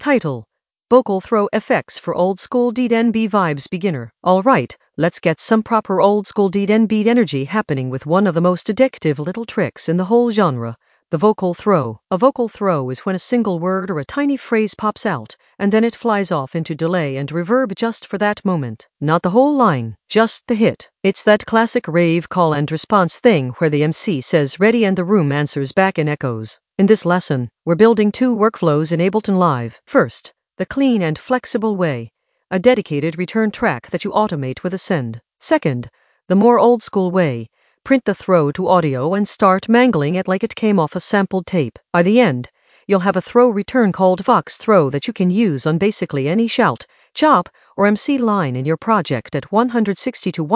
Title: Vocal Throw Effects for Old School DNB Vibes Beginner. Alright, let's get some proper old school DNB energy happening with one of the most addictive little tricks in the whole genre, the vocal throw. A vocal throw is when a single word or a tiny phrase pops out, and then it flies off into delay and reverb just for that moment. Not the whole line, just the hit. It's that classic rave call and response thing where the MC says ready and the room answers back in echoes. In this lesson, we're building two workflows in Ableton Live. First, the clean and flexible way, a dedicated return track that you automate with a send. Second, the more old school way, print the throw to audio and start mangling it like it came off a sampled tape. By the end, you'll have a throw return called Vox Throw that you can use on basically any shout, chop, or MC line in your project at 160 to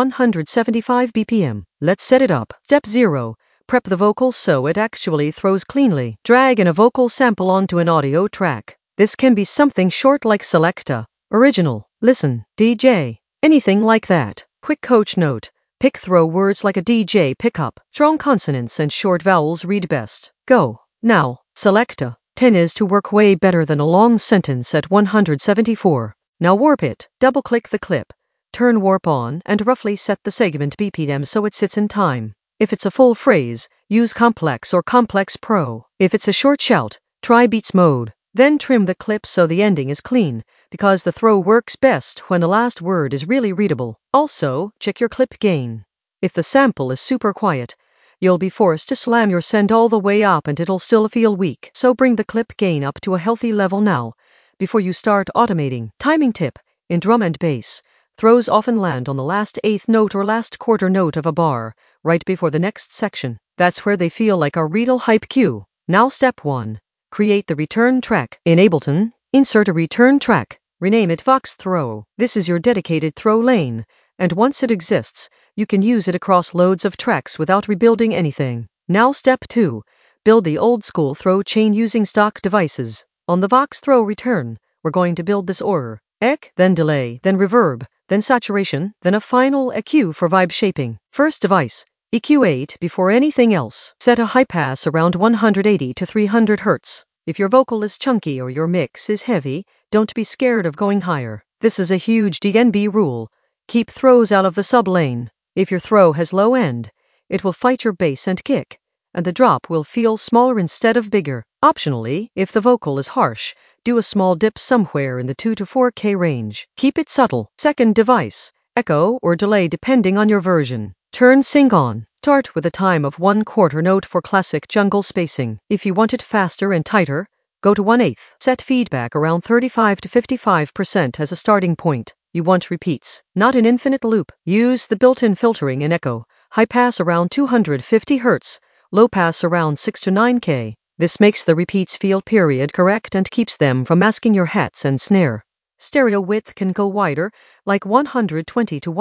175 BPM. Let's set it up. Step 0. Prep the vocal so it actually throws cleanly. Drag in a vocal sample onto an audio track. This can be something short like Selecta, Original, Listen, DJ, anything like that. Quick coach note: pick throw words like a DJ pickup. Strong consonants and short vowels read best. Go. Now, Selecta 10 is to work way better than a long sentence at 174. Now warp it. Double-click the clip, turn warp on, and roughly set the segment BPM so it sits in time. If it's a full phrase, use Complex or Complex Pro. If it's a short shout, try Beats mode. Then trim the clip so the ending is clean, because the throw works best when the last word is really readable. Also, check your clip gain. If the sample is super quiet, you'll be forced to slam your send all the way up and it'll still feel weak. So bring the clip gain up to a healthy level now, before you start automating. Timing tip: in drum and bass, throws often land on the last eighth note or last quarter note of a bar, right before the next section. That's where they feel like a real hype cue. Now step 1. Create the return track. In Ableton, insert a return track. Rename it Vox Throw. This is your dedicated throw lane, and once it exists, you can use it across loads of tracks without rebuilding anything. Now step 2. Build the old school throw chain using stock devices. On the Vox Throw return, we're going to build this order: EQ, then delay, then reverb, then saturation, then a final EQ for vibe shaping. First device, EQ8 before anything else. Set a high pass around 180 to 300 Hz. If your vocal is chunky or your mix is heavy, don't be scared of going higher. This is a huge DNB rule. Keep throws out of the sub lane. If your throw has low end, it will fight your bass and kick, and the drop will feel smaller instead of bigger. Optionally, if the vocal is harsh, do a small dip somewhere in the 2 to 4K range. Keep it subtle. Second device, echo or delay depending on your version. Turn sync on. Start with a time of 1/4 note for classic jungle spacing. If you want it faster and tighter, go to 1/8. Set feedback around 35 to 55% as a starting point. You want repeats, not an infinite loop. Use the built-in filtering in echo. High pass around 250 Hz, low pass around 6 to 9K. This makes the repeats feel period correct and keeps them from masking your hats and snare. Stereo width can go wider, like 120 to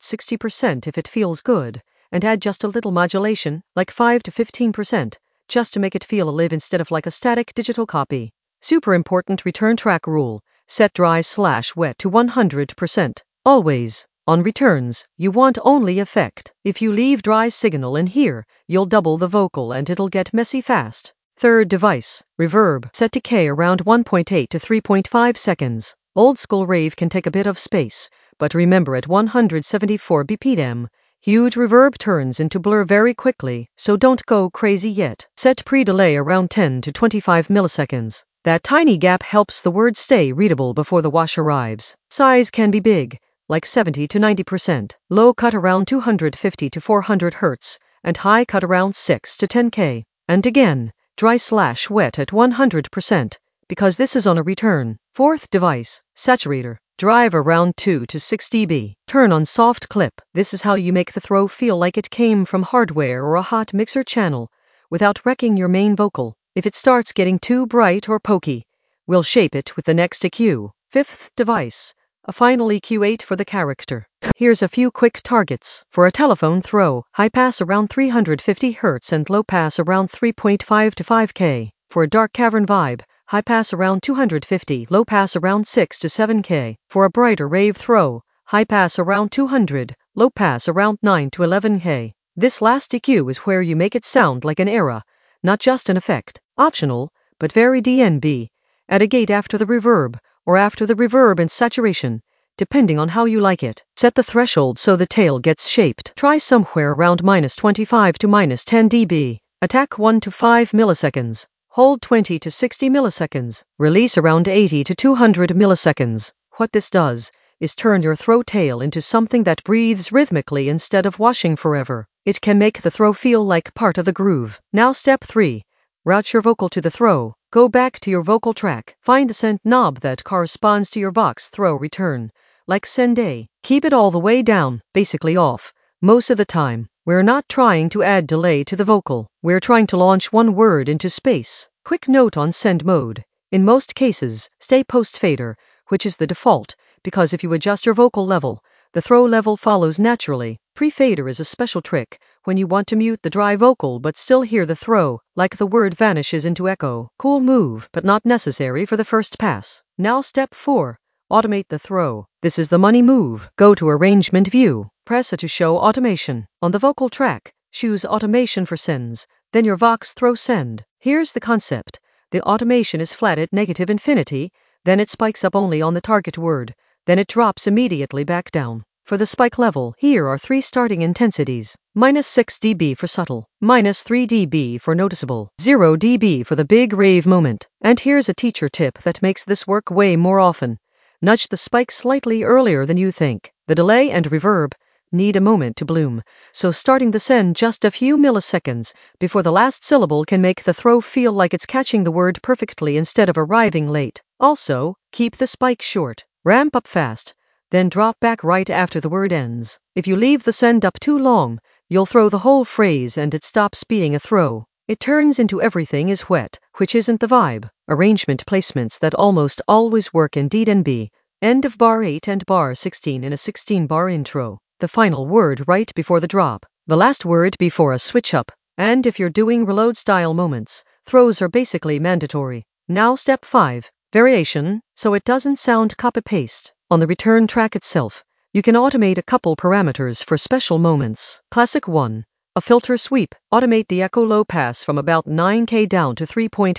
160% if it feels good, and add just a little modulation, like 5 to 15%, just to make it feel alive instead of like a static digital copy. Super important return track rule: set dry/wet to 100%. Always. On returns, you want only effect. If you leave dry signal in here, you'll double the vocal and it'll get messy fast. Third device, reverb. Set decay around 1.8 to 3.5 seconds. Old school rave can take a bit of space, but remember at 174 BPM, huge reverb turns into blur very quickly, so don't go crazy yet. Set pre-delay around 10 to 25 milliseconds. That tiny gap helps the word stay readable before the wash arrives. Size can be big, like 70 to 90%. Low cut around 250 to 400 Hz, and high cut around 6 to 10K. And again, dry/wet at 100%, because this is on a return. Fourth device, saturator. Drive around 2 to 6 dB. Turn on soft clip. This is how you make the throw feel like it came from hardware or a hot mixer channel, without wrecking your main vocal. If it starts getting too bright or pokey, we'll shape it with the next EQ. Fifth device, a final EQ8 for the character. Here's a few quick targets. For a telephone throw, high pass around 350 Hz and low pass around 3.5 to 5K. For a dark cavern vibe, high pass around 250, low pass around 6 to 7K. For a brighter rave throw, high pass around 200, low pass around 9 to 11K. This last EQ is where you make it sound like an era, not just an effect. Optional, but very DNB. Add a gate after the reverb, or after the reverb and saturation, depending on how you like it. Set the threshold so the tail gets shaped. Try somewhere around -25 to -10 dB. Attack 1 to 5 milliseconds. Hold 20 to 60 milliseconds. Release around 80 to 200 milliseconds. What this does is turn your throw tail into something that breathes rhythmically instead of washing forever. It can make the throw feel like part of the groove. Now step 3. Route your vocal to the throw. Go back to your vocal track. Find the send knob that corresponds to your Vox throw return, like send A. Keep it all the way down, basically off, most of the time. We're not trying to add delay to the vocal. We're trying to launch one word into space. Quick note on send mode. In most cases, stay post-fader, which is the default, because if you adjust your vocal level, the throw level follows naturally. Pre-fader is a special trick when you want to mute the dry vocal but still hear the throw, like the word vanishes into echo. Cool move, but not necessary for the first pass. Now step 4. Automate the throw. This is the money move. Go to Arrangement View. Press A to show automation. On the vocal track, choose Automation for sends, then your Vox throw send. Here's the concept. The automation is flat at -infinity, then it spikes up only on the target word, then it drops immediately back down. For the spike level, here are 3 starting intensities. -6 dB for subtle, -3 dB for noticeable, 0 dB for the big rave moment. And here's a teacher tip that makes this work way more often. Nudge the spike slightly earlier than you think. The delay and reverb need a moment to bloom, so starting the send just a few milliseconds before the last syllable can make the throw feel like it's catching the word perfectly instead of arriving late. Also, keep the spike short. Ramp up fast, then drop back right after the word ends. If you leave the send up too long, you'll throw the whole phrase and it stops being a throw. It turns into everything is wet, which isn't the vibe. Arrangement placements that almost always work in DNB. End of bar 8 and bar 16 in a 16-bar intro. The final word right before the drop. The last word before a switch up. And if you're doing reload style moments, throws are basically mandatory. Now step 5. Variation, so it doesn't sound copy-paste. On the return track itself, you can automate a couple parameters for special moments. Classic 1. A filter sweep. Automate the echo low pass from about 9K down to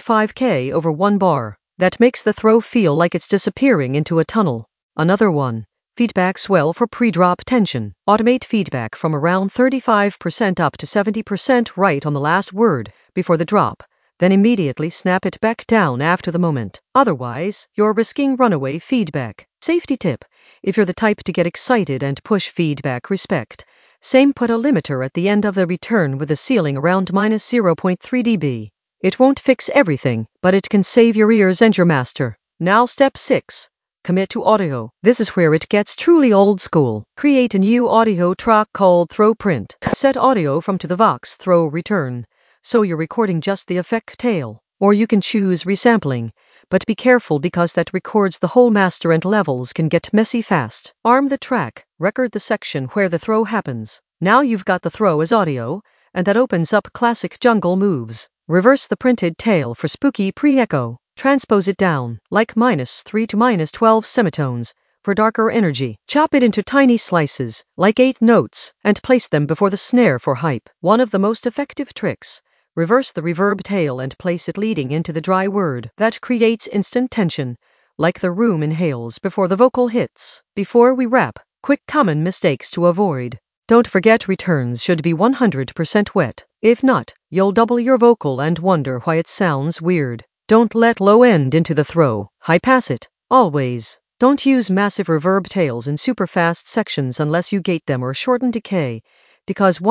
3.5K over 1 bar. That makes the throw feel like it's disappearing into a tunnel. Another one. Feedback swell for pre-drop tension. Automate feedback from around 35% up to 70% right on the last word, before the drop. Then immediately snap it back down after the moment. Otherwise, you're risking runaway feedback. Safety tip. If you're the type to get excited and push feedback, respect. Same, put a limiter at the end of the return with a ceiling around -0.3 dB. It won't fix everything, but it can save your ears and your master. Now step 6. Commit to audio. This is where it gets truly old school. Create a new audio track called throw print. Set audio from to the Vox throw return, so you're recording just the effect tail. Or you can choose resampling, but be careful because that records the whole master and levels can get messy fast. Arm the track, record the section where the throw happens. Now you've got the throw as audio, and that opens up classic jungle moves. Reverse the printed tail for spooky pre-echo. Transpose it down, like -3 to -12 semitones, for darker energy. Chop it into tiny slices, like 8 notes, and place them before the snare for hype. One of the most effective tricks. Reverse the reverb tail and place it leading into the dry word. That creates instant tension, like the room inhales before the vocal hits. Before we wrap, quick common mistakes to avoid. Don't forget returns should be 100% wet. If not, you'll double your vocal and wonder why it sounds weird. Don't let low end into the throw. High pass it. Always. Don't use massive reverb tails in super fast sections unless you gate them or shorten decay, because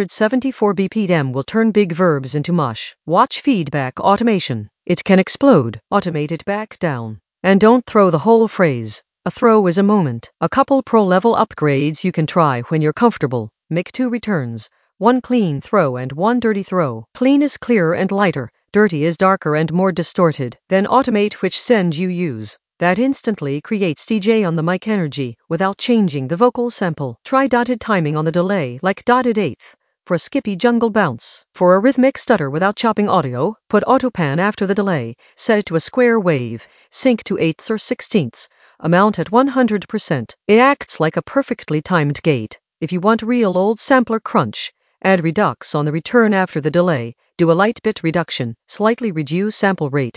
174 BPM will turn big verbs into mush. Watch feedback automation. It can explode. Automate it back down. And don't throw the whole phrase. A throw is a moment. A couple pro-level upgrades you can try when you're comfortable. Make 2 returns. 1 clean throw and 1 dirty throw. Clean is clearer and lighter. Dirty is darker and more distorted. Then automate which send you use. That instantly creates DJ on the mic energy without changing the vocal sample. Try dotted timing on the delay, like dotted eighth, for a skippy jungle bounce. For a rhythmic stutter without chopping audio, put autopan after the delay, set it to a square wave, sync to 8ths or 16ths, amount at 100%. It acts like a perfectly timed gate. If you want real old sampler crunch, add redux on the return after the delay, do a light bit reduction, slightly reduce sample rate,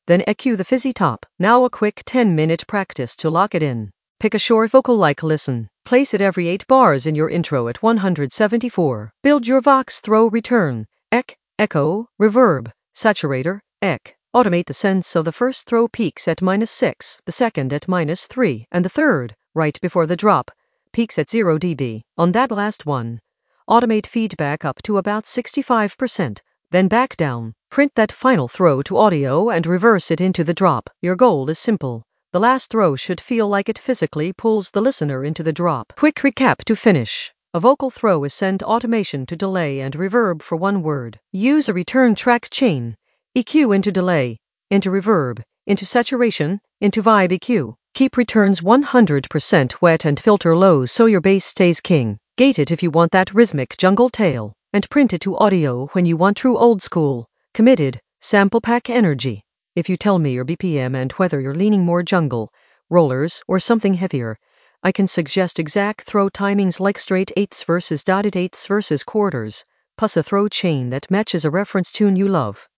then EQ the fizzy top. Now a quick 10-minute practice to lock it in. Pick a short vocal like listen. Place it every 8 bars in your intro at 174. Build your vox throw return. Echo, reverb, saturator, Automate the sense so the first throw peaks at -6, the second at -3, and the third, right before the drop, peaks at 0 dB. On that last one, automate feedback up to about 65%, then back down. Print that final throw to audio and reverse it into the drop. Your goal is simple. The last throw should feel like it physically pulls the listener into the drop. Quick recap to finish. A vocal throw is sent automation to delay and reverb for one word. Use a return track chain. EQ into delay, into reverb, into saturation, into vibe EQ. Keep returns 100% wet and filter lows so your bass stays king. Gate it if you want that rhythmic jungle tail, and print it to audio when you want true old school, committed, sample pack energy. If you tell me your BPM and whether you're leaning more jungle, rollers, or something heavier, I can suggest exact throw timings like straight eighths versus dotted eighths versus quarters, plus a throw chain that matches a reference tune you love.